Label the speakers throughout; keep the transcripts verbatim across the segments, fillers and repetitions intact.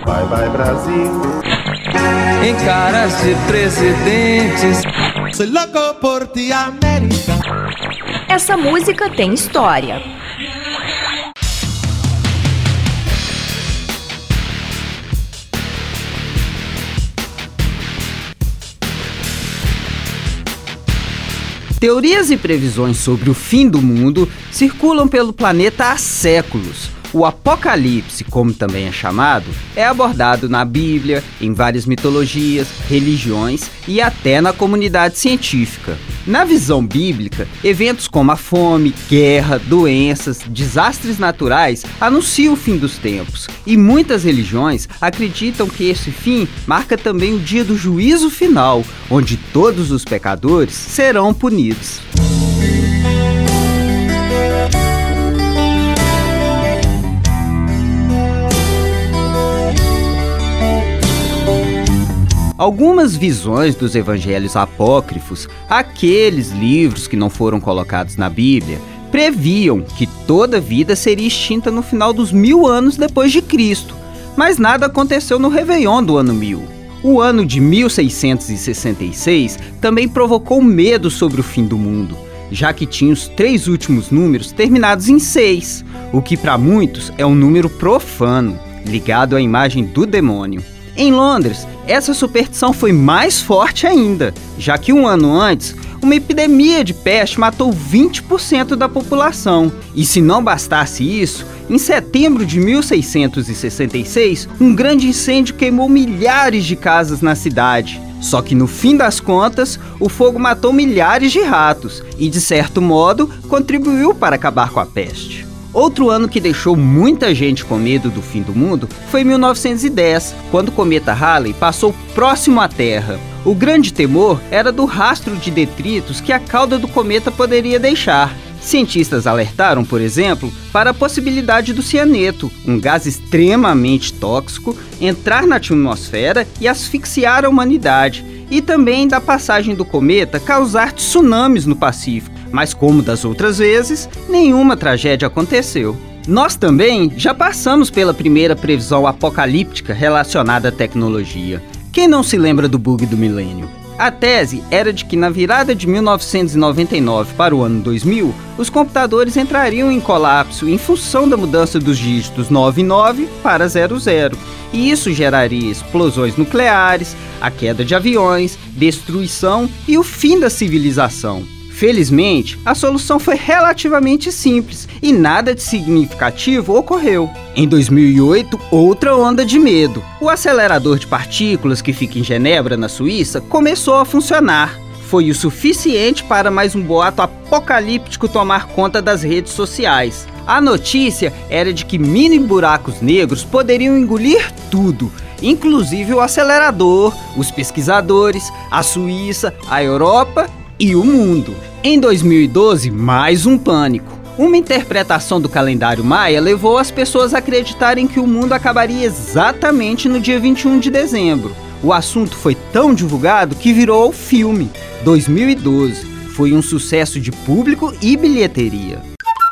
Speaker 1: Vai, vai, Brasil.
Speaker 2: Em caras de presidentes.
Speaker 1: Soy loco por ti, América.
Speaker 3: Essa música tem história.
Speaker 4: Teorias e previsões sobre o fim do mundo circulam pelo planeta há séculos. O apocalipse, como também é chamado, é abordado na Bíblia, em várias mitologias, religiões e até na comunidade científica. Na visão bíblica, eventos como a fome, guerra, doenças, desastres naturais anunciam o fim dos tempos, e muitas religiões acreditam que esse fim marca também o dia do juízo final, onde todos os pecadores serão punidos. Algumas visões dos evangelhos apócrifos, aqueles livros que não foram colocados na Bíblia, previam que toda vida seria extinta no final dos mil anos depois de Cristo, mas nada aconteceu no Réveillon do ano mil. O ano de mil seiscentos e sessenta e seis também provocou medo sobre o fim do mundo, já que tinha os três últimos números terminados em seis, o que para muitos é um número profano, ligado à imagem do demônio. Em Londres, essa superstição foi mais forte ainda, já que um ano antes, uma epidemia de peste matou vinte por cento da população. E se não bastasse isso, em setembro de mil seiscentos e sessenta e seis, um grande incêndio queimou milhares de casas na cidade. Só que no fim das contas, o fogo matou milhares de ratos e, de certo modo, contribuiu para acabar com a peste. Outro ano que deixou muita gente com medo do fim do mundo foi mil novecentos e dez, quando o cometa Halley passou próximo à Terra. O grande temor era do rastro de detritos que a cauda do cometa poderia deixar. Cientistas alertaram, por exemplo, para a possibilidade do cianeto, um gás extremamente tóxico, entrar na atmosfera e asfixiar a humanidade, e também da passagem do cometa causar tsunamis no Pacífico. Mas como das outras vezes, nenhuma tragédia aconteceu. Nós também já passamos pela primeira previsão apocalíptica relacionada à tecnologia. Quem não se lembra do bug do milênio? A tese era de que na virada de mil novecentos e noventa e nove para o ano dois mil, os computadores entrariam em colapso em função da mudança dos dígitos nove nove para zero zero. E isso geraria explosões nucleares, a queda de aviões, destruição e o fim da civilização. Felizmente, a solução foi relativamente simples e nada de significativo ocorreu. Em dois mil e oito, outra onda de medo. O acelerador de partículas que fica em Genebra, na Suíça, começou a funcionar. Foi o suficiente para mais um boato apocalíptico tomar conta das redes sociais. A notícia era de que mini buracos negros poderiam engolir tudo, inclusive o acelerador, os pesquisadores, a Suíça, a Europa e o mundo. Em dois mil e doze, mais um pânico. Uma interpretação do calendário maia levou as pessoas a acreditarem que o mundo acabaria exatamente no dia vinte e um de dezembro. O assunto foi tão divulgado que virou filme. dois mil e doze foi um sucesso de público e bilheteria.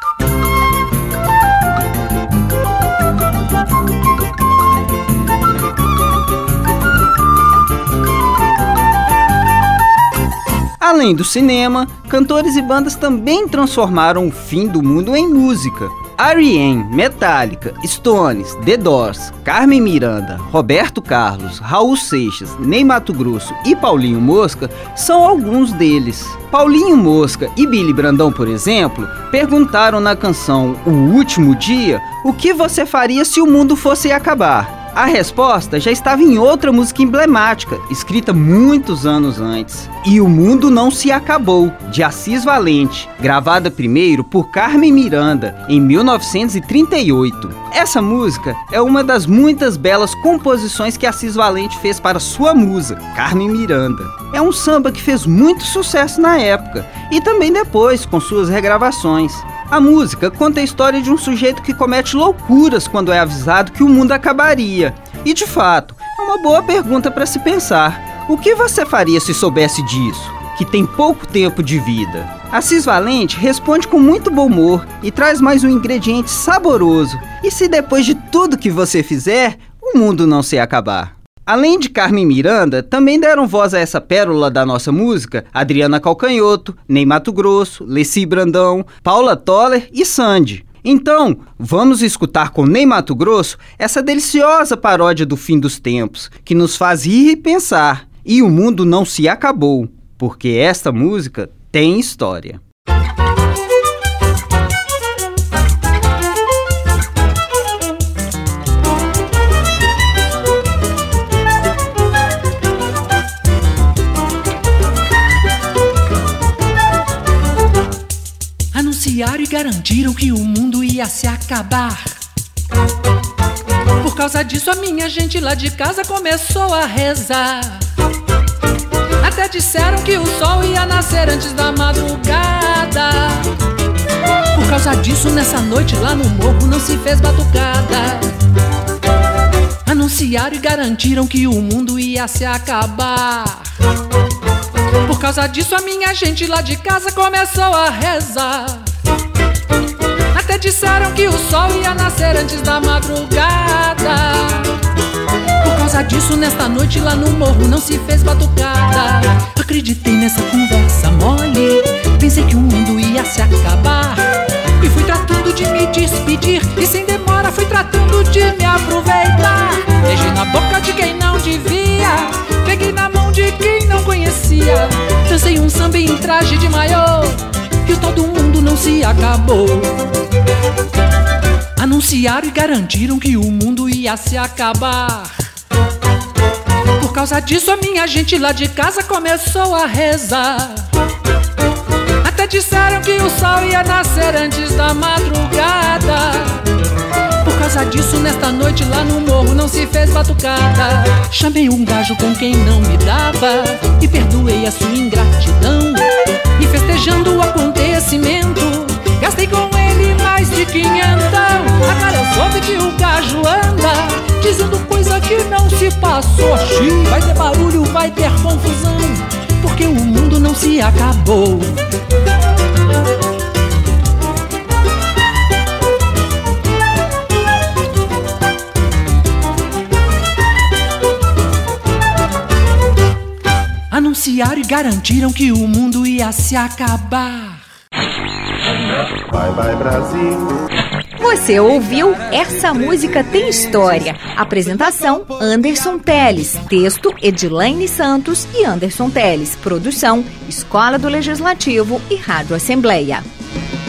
Speaker 4: Além do cinema, cantores e bandas também transformaram o fim do mundo em música. R E M, Metallica, Stones, The Doors, Carmen Miranda, Roberto Carlos, Raul Seixas, Ney Matogrosso e Paulinho Mosca são alguns deles. Paulinho Mosca e Billy Brandão, por exemplo, perguntaram na canção O Último Dia o que você faria se o mundo fosse acabar. A resposta já estava em outra música emblemática, escrita muitos anos antes. E o Mundo Não Se Acabou, de Assis Valente, gravada primeiro por Carmen Miranda, em mil novecentos e trinta e oito. Essa música é uma das muitas belas composições que Assis Valente fez para sua musa, Carmen Miranda. É um samba que fez muito sucesso na época, e também depois, com suas regravações. A música conta a história de um sujeito que comete loucuras quando é avisado que o mundo acabaria. E, de fato, é uma boa pergunta para se pensar. O que você faria se soubesse disso, que tem pouco tempo de vida? Assis Valente responde com muito bom humor e traz mais um ingrediente saboroso. E se depois de tudo que você fizer, o o mundo não se ia acabar. Além de Carmen Miranda, também deram voz a essa pérola da nossa música Adriana Calcanhoto, Ney Matogrosso, Leci Brandão, Paula Toller e Sandy. Então, vamos escutar com Ney Matogrosso essa deliciosa paródia do fim dos tempos, que nos faz rir e pensar. E o mundo não se acabou, porque esta música tem história.
Speaker 5: Anunciaram e garantiram que o mundo ia se acabar. Por causa disso a minha gente lá de casa começou a rezar. Até disseram que o sol ia nascer antes da madrugada. Por causa disso nessa noite lá no morro não se fez batucada. Anunciaram e garantiram que o mundo ia se acabar. Por causa disso a minha gente lá de casa começou a rezar. Até disseram que o sol ia nascer antes da madrugada. Por causa disso nesta noite lá no morro não se fez batucada. Acreditei nessa conversa mole, pensei que o mundo ia se acabar. E fui tratando de me despedir, e sem demora fui tratando de me aproveitar. Beijei na boca de quem não devia, peguei na mão de quem não conhecia. Dancei um samba em traje de maiô, e o tal do mundo não se acabou. Anunciaram e garantiram que o mundo ia se acabar. Por causa disso a minha gente lá de casa começou a rezar. Até disseram que o sol ia nascer antes da madrugada. Por causa disso nesta noite lá no morro não se fez batucada. Chamei um gajo com quem não me dava e perdoei a sua ingratidão. E festejando o acontecimento gastei com ele mais de quinhentão. Agora eu soube que o gajo anda dizendo coisa que não se passou. Xiii, vai ter barulho, vai ter confusão, porque o mundo não se acabou. Anunciaram e garantiram que o mundo ia se acabar.
Speaker 1: Vai, vai, Brasil.
Speaker 3: Você ouviu Essa Música Tem História. Apresentação, Anderson Teles. Texto, Edilaine Santos e Anderson Teles. Produção, Escola do Legislativo e Rádio Assembleia.